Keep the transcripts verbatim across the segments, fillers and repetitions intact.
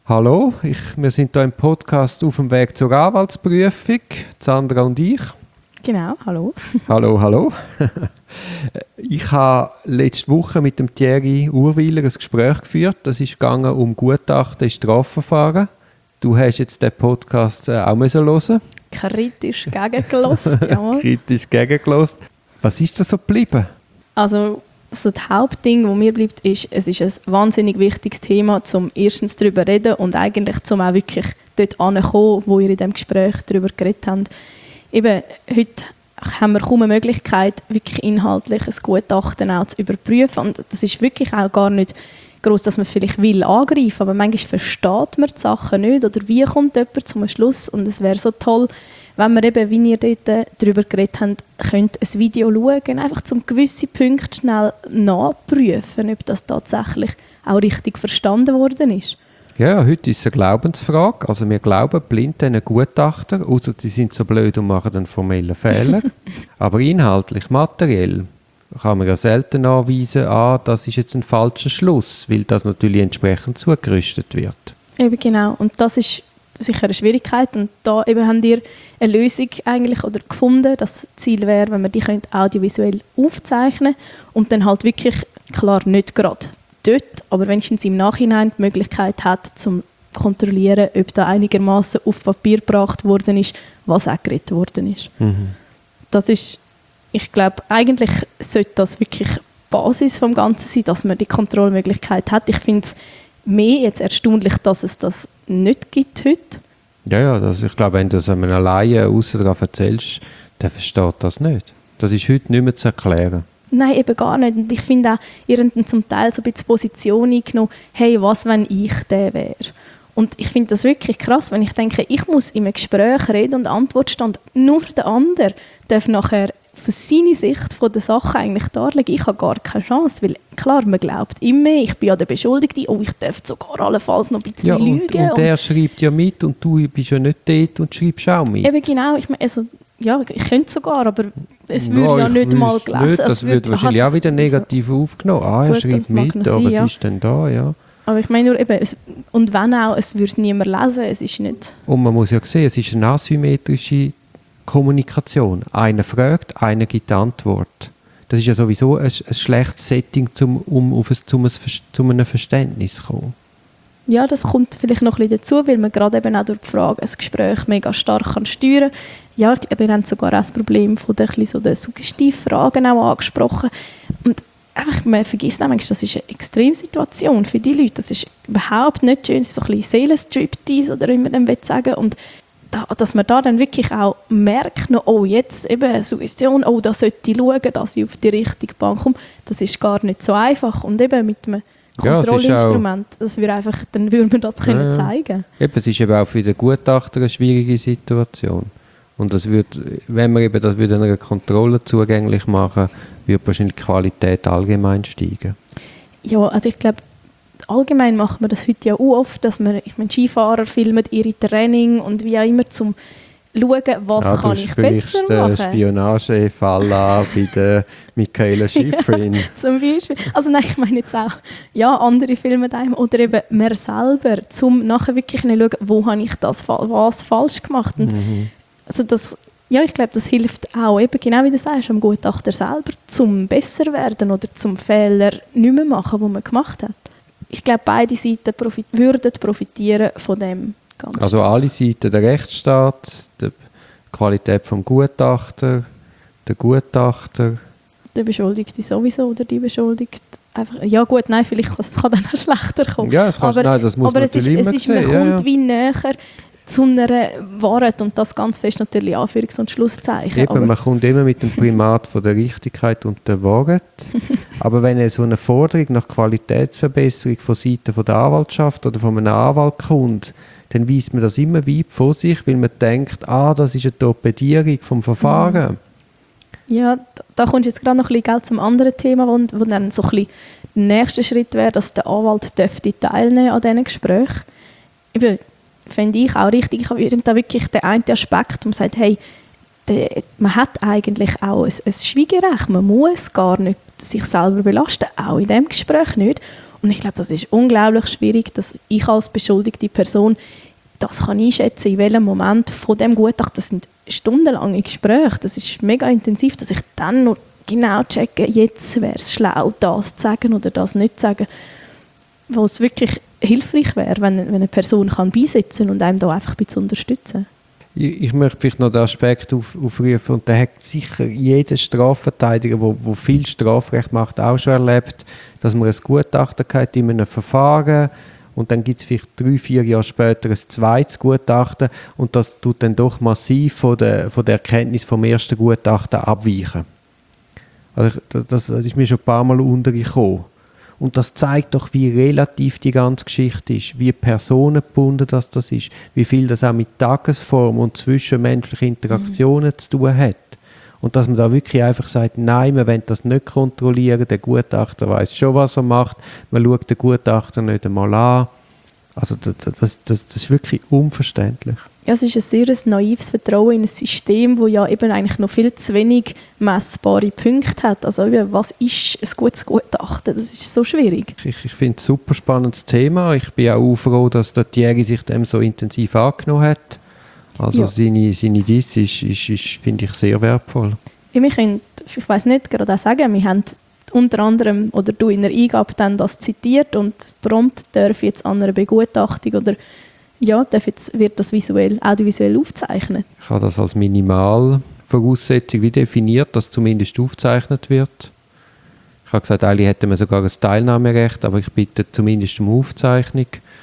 Hallo, ich, wir sind hier im Podcast auf dem Weg zur Anwaltsprüfung, Sandra und ich. Genau, hallo. Hallo, hallo. Ich habe letzte Woche mit dem Thierry Urwiler ein Gespräch geführt. Das ist gegangen um Gutachten in Strafverfahren. Du hast jetzt den Podcast auch müssen hören. Kritisch gegengelassen, ja. Kritisch gegengelassen. Was ist da so geblieben? Also so das Hauptding, das mir bleibt, ist, es ist ein wahnsinnig wichtiges Thema, um erstens darüber zu reden und eigentlich zum auch wirklich dort anzukommen, wo ihr in diesem Gespräch darüber geredet habt. Eben, heute haben wir kaum eine Möglichkeit, wirklich inhaltlich ein Gutachten auch zu überprüfen. Und das ist wirklich auch gar nicht gross, dass man vielleicht will angreifen, aber manchmal versteht man die Sachen nicht oder wie kommt jemand zum Schluss. Und es wäre so toll, wenn wir eben, wie ihr dort darüber geredet habt, könnt ein Video schauen, einfach um gewisse Punkte schnell nachprüfen, ob das tatsächlich auch richtig verstanden worden ist. Ja, heute ist es eine Glaubensfrage. Also wir glauben blind diesen Gutachter, außer sie sind so blöd und machen einen formellen Fehler. Aber inhaltlich, materiell, kann man ja selten anweisen, ah, das ist jetzt ein falscher Schluss, weil das natürlich entsprechend zugerüstet wird. Eben genau. Und das ist sicher eine Schwierigkeit. Und da eben habt ihr eine Lösung eigentlich oder gefunden. Das Ziel wäre, wenn man die könnt audiovisuell aufzeichnen und dann halt wirklich, klar, nicht gerade dort, aber wenigstens im Nachhinein die Möglichkeit hat, zum kontrollieren, ob da einigermaßen auf Papier gebracht worden ist, was auch geredet worden ist. Mhm. Das ist, ich glaube, eigentlich sollte das wirklich die Basis vom Ganzen sein, dass man die Kontrollmöglichkeit hat. Ich finde es mehr jetzt erstaunlich, dass es das nicht gibt heute. Ja, ja, das, ich glaube, wenn du das einem Laien aussen dran erzählst, der versteht das nicht. Das ist heute nicht mehr zu erklären. Nein, eben gar nicht. Und ich finde auch, ihr habt zum Teil so ein bisschen Position eingenommen, hey, was, wenn ich der wäre? Und ich finde das wirklich krass, wenn ich denke, ich muss in einem Gespräch reden und Antwort stand, nur der andere darf nachher von seiner Sicht von der Sache eigentlich darlegen. Ich habe gar keine Chance, weil klar, man glaubt immer, ich bin ja der Beschuldigte, oh, ich darf sogar allenfalls noch ein bisschen ja, und, lügen. Und der und schreibt ja mit und du bist ja nicht dort und schreibst auch mit. Eben genau, ich meine, also, ja, ich könnte sogar, aber es würde ja, ja nicht mal gelesen. Nicht, das wird wahrscheinlich auch wieder negativ also, aufgenommen. Ah, er schreibt mit, aber sein, was ja. ist denn da, ja. Aber ich meine nur eben, es, und wenn auch, es würde es niemand lesen, es ist nicht... Und man muss ja sehen, es ist eine asymmetrische Kommunikation. Einer fragt, einer gibt die Antwort. Das ist ja sowieso ein, ein schlechtes Setting, zum, um auf ein, zum, ein, zum einem Verständnis zu kommen. Ja, das kommt vielleicht noch ein bisschen dazu, weil man gerade eben auch durch die Frage ein Gespräch mega stark kann steuern kann. Ja, wir haben sogar auch das Problem von den, so den Suggestivfragen auch angesprochen. Und einfach, man vergisst nämlich, das ist eine Extremsituation für die Leute. Das ist überhaupt nicht schön, das ist so ein bisschen Seelenstriptease oder wie man dann sagen will. Und da, dass man da dann wirklich auch merkt, noch, oh, jetzt eben eine Suggestion, oh, da sollte ich schauen, dass ich auf die richtige Bahn komme. Das ist gar nicht so einfach. Und eben mit einem Kontrollinstrument, ja, das würde einfach, dann würde man das ja, können zeigen. Eben, es ist eben auch für den Gutachter eine schwierige Situation. Und das wird, wenn man eben das würde einer Kontrolle zugänglich machen, würde wahrscheinlich die Qualität allgemein steigen. Ja, also ich glaube, allgemein macht man das heute ja auch oft, dass man, ich meine, Skifahrer filmen ihre Training und wie auch immer, zum schauen, was ja, kann ich besser machen. Du Spionagefall an bei der Michaela Schifrin. Ja, zum Beispiel. Also nein, ich meine jetzt auch, ja, andere filmen einem oder eben mehr selber, um nachher wirklich zu schauen, wo habe ich das, was falsch gemacht. Und mhm. also das, ja, ich glaube, das hilft auch, eben genau wie du sagst, am Gutachter selber, zum besser werden oder zum Fehler nicht mehr machen, den man gemacht hat. Ich glaube, beide Seiten profit- würden profitieren von dem Ganzen. Also alle Seiten, der Rechtsstaat, die Qualität des Gutachter, der Gutachter. Der Beschuldigte sowieso oder die Beschuldigte. Einfach, ja gut, nein, vielleicht es kann dann auch schlechter kommen. Ja, es kann, aber, nein, das muss aber man es ist, immer es ist, sehen. man ja, kommt ja. wie näher zu einer Wahrheit und das ganz fest natürlich Anführungs- und Schlusszeichen. Eben, man kommt immer mit dem Primat von der Richtigkeit und der Wahrheit. Aber wenn so eine Forderung nach Qualitätsverbesserung von Seiten von der Anwaltschaft oder von einem Anwalt kommt, dann weist man das immer weit vor sich, weil man denkt, ah, das ist eine Torpedierung vom Verfahren. Ja, da, da kommst du jetzt gerade noch ein bisschen zum anderen Thema, wo, wo dann so ein bisschen der nächste Schritt wäre, dass der Anwalt dürfte teilnehmen an diesen Gesprächen. Eben, finde ich auch richtig, ich habe da wirklich den einen Aspekt, wo man sagt, hey, der, man hat eigentlich auch ein, ein Schweigerecht, man muss gar nicht sich selber belasten, auch in diesem Gespräch nicht. Und ich glaube, das ist unglaublich schwierig, dass ich als beschuldigte Person das kann einschätzen, in welchem Moment von dem Gutachten, das sind stundenlange Gespräche, das ist mega intensiv, dass ich dann noch genau checke, jetzt wäre es schlau, das zu sagen oder das nicht zu sagen, wo es wirklich hilfreich wäre, wenn, wenn eine Person kann beisetzen und einem da einfach ein bisschen unterstützen. Ich, ich möchte vielleicht noch den Aspekt auf, aufrufen, und da hat sicher jeder Strafverteidiger, der wo, wo viel Strafrecht macht, auch schon erlebt, dass man ein Gutachten hat in einem Verfahren und dann gibt es vielleicht drei, vier Jahre später ein zweites Gutachten und das tut dann doch massiv von der, von der Erkenntnis vom ersten Gutachten abweichen. Also das, das ist mir schon ein paar Mal untergekommen. Und das zeigt doch, wie relativ die ganze Geschichte ist, wie personengebunden das, das ist, wie viel das auch mit Tagesform und zwischenmenschlichen Interaktionen mhm. zu tun hat. Und dass man da wirklich einfach sagt, nein, wir wollen das nicht kontrollieren, der Gutachter weiß schon, was er macht, man schaut den Gutachter nicht einmal an. Also das, das, das, das ist wirklich unverständlich. Ja, es ist ein sehr naives Vertrauen in ein System, das ja eben eigentlich noch viel zu wenig messbare Punkte hat. Also was ist ein gutes Gutachten? Das ist so schwierig. Ich, ich finde es ein super spannendes Thema. Ich bin auch froh, dass der Thierry sich dem so intensiv angenommen hat. Also ja. seine, seine Diss ist, ist, ist, finde ich, sehr wertvoll. Ja, wir können, ich weiss nicht, gerade auch sagen, wir haben unter anderem, oder du in der Eingabe dann das zitiert und prompt darf jetzt an einer Begutachtung oder ja, jetzt wird das visuell, audiovisuell aufgezeichnet. Ich habe das als Minimalvoraussetzung wie definiert, dass zumindest aufgezeichnet wird. Ich habe gesagt, eigentlich hätten wir sogar ein Teilnahmerecht, aber ich bitte zumindest um Aufzeichnung.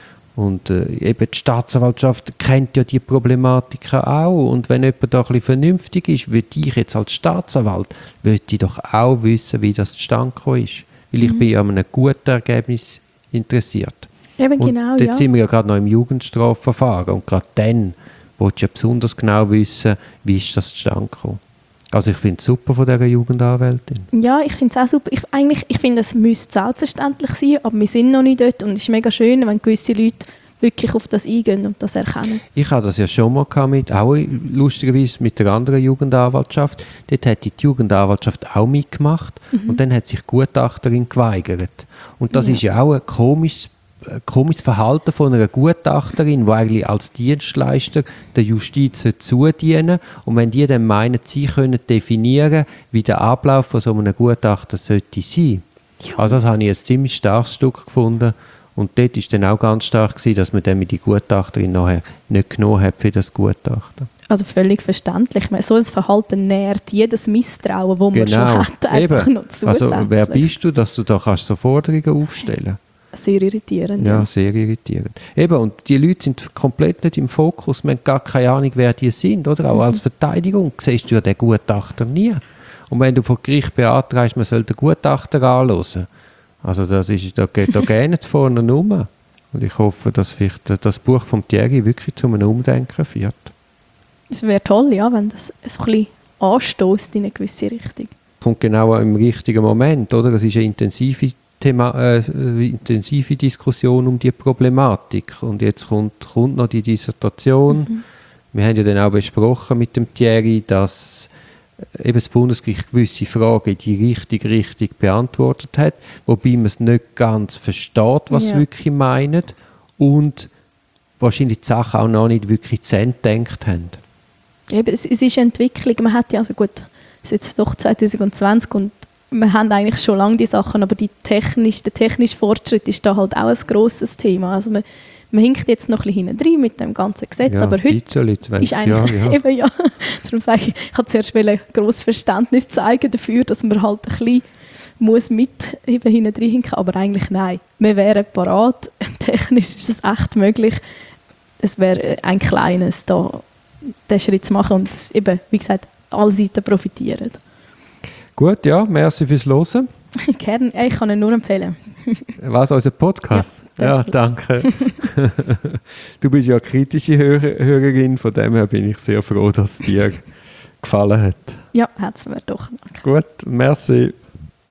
Und äh, eben die Staatsanwaltschaft kennt ja die Problematiken auch. Und wenn jemand da ein bisschen vernünftig ist, würde ich jetzt als Staatsanwalt würde ich doch auch wissen, wie das zustande gekommen ist. Weil ich mhm. bin ja an einem guten Ergebnis interessiert. Eben und genau, dort ja. sind wir ja gerade noch im Jugendstrafverfahren. Und gerade dann willst du ja besonders genau wissen, wie ist das zustande gekommen. Also ich finde es super von dieser Jugendanwältin. Ja, ich finde es auch super. Ich, eigentlich, ich finde, es müsste selbstverständlich sein, aber wir sind noch nicht dort. Und es ist mega schön, wenn gewisse Leute wirklich auf das eingehen und das erkennen. Ich hatte das ja schon mal mit, auch lustigerweise mit der anderen Jugendanwaltschaft. Dort hat die Jugendanwaltschaft auch mitgemacht mhm. und dann hat sich die Gutachterin geweigert. Und das ja. ist ja auch ein komisches komisches Verhalten von einer Gutachterin, die eigentlich als Dienstleister der Justiz zudienen. Und wenn die dann meinen, sie können definieren, wie der Ablauf von so einem Gutachter sollte sein. Ja. Also das habe ich ein ziemlich starkes Stück gefunden. Und dort war dann auch ganz stark gewesen, dass man dann mit die Gutachterin nachher nicht genommen hat für das Gutachten. Also völlig verständlich. So ein Verhalten nährt jedes Misstrauen, das man genau. schon hat, einfach Eben. noch zusätzlich. Also wer bist du, dass du da kannst so Forderungen aufstellen kannst? Sehr irritierend. Ja, ja, sehr irritierend. Eben, und die Leute sind komplett nicht im Fokus. Man hat gar keine Ahnung, wer die sind. Oder? Auch mhm. als Verteidigung siehst du ja den Gutachter nie. Und wenn du vor Gericht beantragst, man soll den Gutachter anhören, also das ist, da geht da gerne vorne rum. Und ich hoffe, dass vielleicht das Buch von Thierry wirklich zu einem Umdenken führt. Es wäre toll, ja, wenn das so ein bisschen anstößt in eine gewisse Richtung. Kommt genau im richtigen Moment, oder? Es ist eine intensive Thema, äh, intensive Diskussion um die Problematik. Und jetzt kommt, kommt noch die Dissertation. Mhm. Wir haben ja dann auch besprochen mit dem Thierry, dass eben das Bundesgericht gewisse Fragen in die richtige Richtung beantwortet hat, wobei man es nicht ganz versteht, was ja. sie wirklich meinen und wahrscheinlich die Sachen auch noch nicht wirklich zu Ende gedacht haben. Eben, es, es ist eine Entwicklung. Man hat ja, also gut, es ist jetzt doch zwanzig zwanzig und wir haben eigentlich schon lange die Sachen, aber die technisch, der technische Fortschritt ist da halt auch ein grosses Thema. Also man, man hinkt jetzt noch ein bisschen hinten rein mit dem ganzen Gesetz, ja, aber heute zwanzig ist eigentlich Jahre, ja. eben ja, darum sage ich, ich habe zuerst ein grosses Verständnis zeigen dafür, dass man halt ein bisschen muss mit eben hinten rein hinken, aber eigentlich nein. Wir wären parat, technisch ist es echt möglich. Es wäre ein kleines, da den Schritt zu machen und eben, wie gesagt, alle Seiten profitieren. Gut, ja, merci fürs Hören. Gerne, ich kann ihn nur empfehlen. Was, unser Podcast? Ja, ja danke. Du bist ja eine kritische Hörer, Hörerin, von dem her bin ich sehr froh, dass es dir gefallen hat. Ja, hat es mir doch. Danke. Gut, merci.